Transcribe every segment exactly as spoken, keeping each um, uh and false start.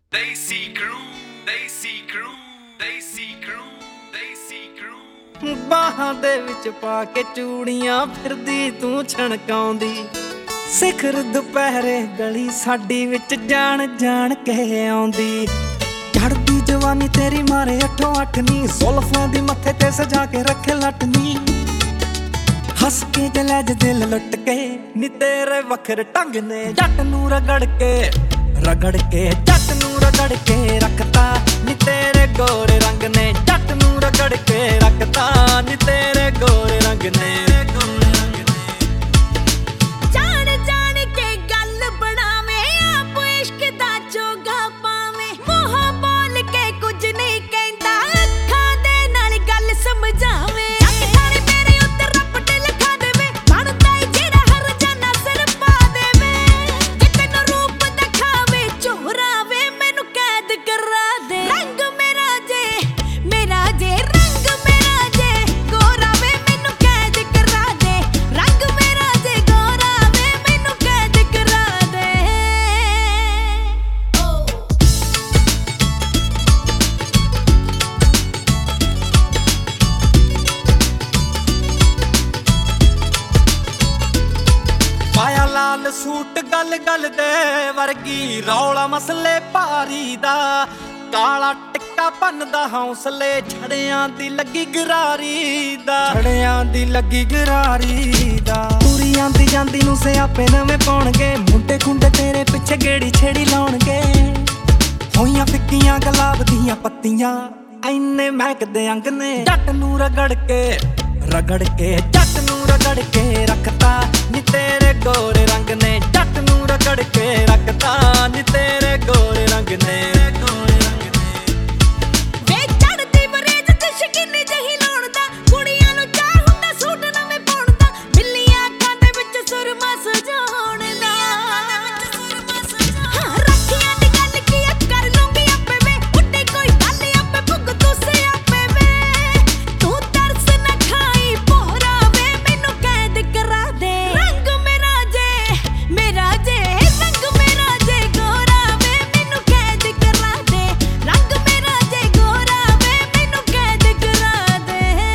Desi Crew, Desi Crew, Desi Crew, Desi Crew। ਬਾਹਾਂ ਦੇ ਵਿੱਚ ਪਾ ਕੇ ਚੂੜੀਆਂ ਫਿਰਦੀ ਤੂੰ ਛਣਕਾਉਂਦੀ, ਸਿਖਰ ਦੁਪਹਿਰੇ ਗਲੀ ਸਾਡੀ ਵਿੱਚ ਜਾਣ ਜਾਣ ਕੇ ਆਉਂਦੀ। ਚੜਦੀ ਜਵਾਨੀ ਤੇਰੀ ਮਾਰੇ ਅੱਠੋਂ ਅੱਠ ਨੀ, ਜ਼ੁਲਫਾਂ ਦੀ ਮੱਥੇ ਤੇ ਸਜਾ ਕੇ ਰੱਖੇ ਲਟਨੀ। ਹੱਸ ਕੇ ਜਲਜ ਦਿਲ ਲੁੱਟ ਕੇ ਨੀ ਤੇਰੇ ਵੱਖਰੇ ਢੰਗ ਨੇ, ਜੱਟ ਨੂੰ ਰਗੜ ਕੇ ਰਗੜ ਕੇ ਜੱਟ ਨੂੰ ਰਗੜ ਕੇ ਰੱਖਤਾ ਨੀ ਤੇਰੇ ਗੋਰੇ ਰੰਗ ਨੇ, ਜੱਟ ਨੂੰ ਰਗੜ ਕੇ ਰੱਖਤਾ ਨੀ ਤੇਰੇ ਗੋਰੇ ਰੰਗ ਨੇ। ਜਾਣ ਜਾਣ ਕੇ ਗੱਲ ਬਣਾਵੇਂ, ਆਪ ਇਸ਼ਕ ਦਾ ਚੋਗਾ ਪਾਵੇਂ। ਮੂੰਹੋਂ ਬੋਲ ਕੇ ਕੁਝ ਨਹੀਂ ਕਹਿੰਦਾ, ਅੱਖਾਂ ਦੇ ਨਾਲ ਗੱਲ ਸਮਝਾਵੇਂ। ਜੱਟ ਥਾਣੇ ਮੇਰੇ ਉੱਤੇ ਰੱਪਟ ਲਿਖਾ ਦੇਵੇ, ਬਣਦਾ ਈ ਜਿਹੜਾ ਹਰ ਜਾਨਾ ਸਿਰ ਪਾ ਦੇਵੇ। ਜੇ ਤੈਨੂੰ ਰੂਪ ਦਿਖਾਵੇ ਚੋਰਾਵੇ, ਮੈਨੂੰ ਕੈਦ ਕਰਾ ਦੇ। ਰੰਗ ਮੇਰਾ ਜੇ ਮੇਰਾ ਜੇ ਰੰਗ ਮੇਰਾ ਜੇ ਗੋਰਾ ਵੇ, ਮੈਨੂੰ ਕੈਦ ਕਰਾ ਦੇ। ਰੰਗ ਮੇਰਾ ਜੇ ਗੋਰਾ ਵੇ, ਮੈਨੂੰ ਕੈਦ ਕਰਾ ਦੇ। ਪਾਇਆ ਲਾਲ ਸੂਟ ਗਲ ਗਲ ਦੇ ਵਰਗੀ, ਰੌਲਾ ਮਸਲੇ ਭਾਰੀ ਦਾ। ਕਾਲਾ ਟਿੱਕਾ ਭੰਨਦਾ ਹੌਸਲੇ, ਛੜਿਆਂ ਦੀ ਲੱਗੀ ਗਰਾਰੀ ਦਾ। ਛੜਿਆਂ ਦੀ ਲੱਗੀ ਗਰਾਰੀ ਦਾ। ਤੁਰੀ ਆਂਦੀ ਜਾਂਦੀ ਨੂੰ ਸਿਆਪੇ ਨਵੇਂ ਪਾਉਣਗੇ, ਮੁੰਡੇ ਖੁੰਡੇ ਤੇਰੇ ਪਿੱਛੇ ਗੇੜੀ ਛੇੜੀ ਲਾਉਣਗੇ। ਹੋਈਆਂ ਫਿੱਕੀਆਂ ਗੁਲਾਬ ਦੀਆਂ ਪੱਤੀਆਂ, ਐਨੇ ਮਹਿਕਦੇ ਅੰਗ ਨੇ। ਜੱਟ ਨੂੰ ਰਗੜ ਕੇ ਰਗੜ ਕੇ ਜੱਟ ਨੂੰ ਰਗੜ ਕੇ ਰੱਖਤਾ ਨੀ ਤੇਰੇ ਗੋਰੇ ਰੰਗ ਨੇ, ਜੱਟ ਨੂੰ ਰਗੜ ਕੇ ਰੱਖਤਾ ਨੀ ਤੇਰੇ ਗੋਰੇ ਰੰਗ ਨੇ। ਵੇ ਚੜਦੀ ਬਰੇਜ ਤੇ ਸ਼ਕੀਨੀ ਜਹੀ ਲਾਉਣ ਦਾ, ਕੁੜੀਆਂ ਨੂੰ ਚਾਹ ਹੁੰਦਾ ਸੂਟ ਨਵੇਂ ਪਾਉਣ ਦਾ। ਬਿੱਲੀਆਂ ਅੱਖਾਂ ਦੇ ਵਿੱਚ ਸੁਰਮਾ ਸਜਾਉਣ ਦਾ। ਹਾਂ ਰੱਖੀਆਂ ਦੀ ਗੱਲ ਕੀ ਆ, ਕਰ ਲੂੰਗੀ ਆਪੇ ਵੇ। ਉੱਡੇ ਕੋਈ ਗੱਲ ਆਪੇ ਭੁੱਗ ਤੂੰ ਸਿਆਪੇ ਵੇ। ਤੂੰ ਤਰਸ ਨਾ ਖਾਈ ਭੋਰਾ ਵੇ, ਮੈਨੂੰ ਕੈਦ ਕਰਾ ਦੇ। ਰੰਗ ਮੇਰਾ ਜੇ ਮੇਰਾ ਜੇ ਰੰਗ ਮੇਰਾ ਜੇ ਗੋਰਾ ਵੇ, ਮੈਨੂੰ ਕੈਦ ਕਰਾ ਦੇ। ਰੰਗ ਮੇਰਾ ਜੇ ਗੋਰਾ ਵੇ, ਮੈਨੂੰ ਕੈਦ ਕਰਾ ਦੇ।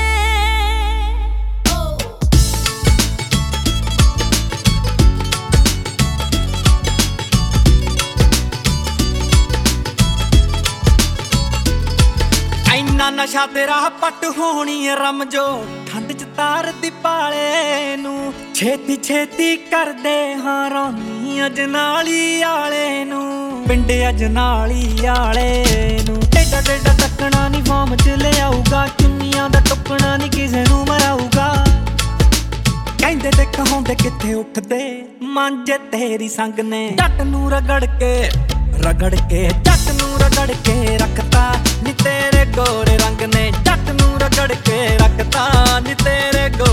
ਐਨਾ ਨਸ਼ਾ ਤੇਰਾ ਪੱਟ ਹੋਣੀ ਐ ਰਮਜੋ, ਠੰਡ ਚ ਤਾਰ ਦੀ ਪਾਲੇ ਨੂੰ। ਛੇਤੀ ਛੇਤੀ ਕਰਦੇ ਹਾਂ ਰੌਣੀ ਅਜਨਾਲੀ ਆਲੇ ਨੂੰ, ਪਿੰਡ ਅਜਨਾਲੀ ਆਲੇ ਨੂੰ। ਟੇਡਾ ਟੇਡਾ ਤੱਕਣਾ ਨੀ ਫਾਰਮ ਚ ਲਿਆਊਗਾ, ਚੁੰਨੀਆਂ ਦਾ ਟੁੱਕਣਾ ਨੀ ਕਿਸੇ ਨੂੰ ਮਰਾਊਗਾ। ਕਹਿੰਦੇ ਤੇ ਕਹਾਉਂਦੇ ਕਿੱਥੇ ਉੱਠਦੇ ਮਾਂਜੇ ਤੇਰੀ ਸੰਗ ਨੇ। ਜੱਟ ਨੂੰ ਰਗੜ ਕੇ ਰਗੜ ਕੇ ਜੱਟ ਨੂੰ ਰਗੜ ਕੇ ਰੱਖਤਾ ਨੀ ਤੇਰੇ ਗੋਰੇ ਰੰਗ ਨੇ, ਜੱਟ ਨੂੰ ਰਗੜ ਕੇ ਰੱਖਤਾ ਨੀ ਤੇਰੇ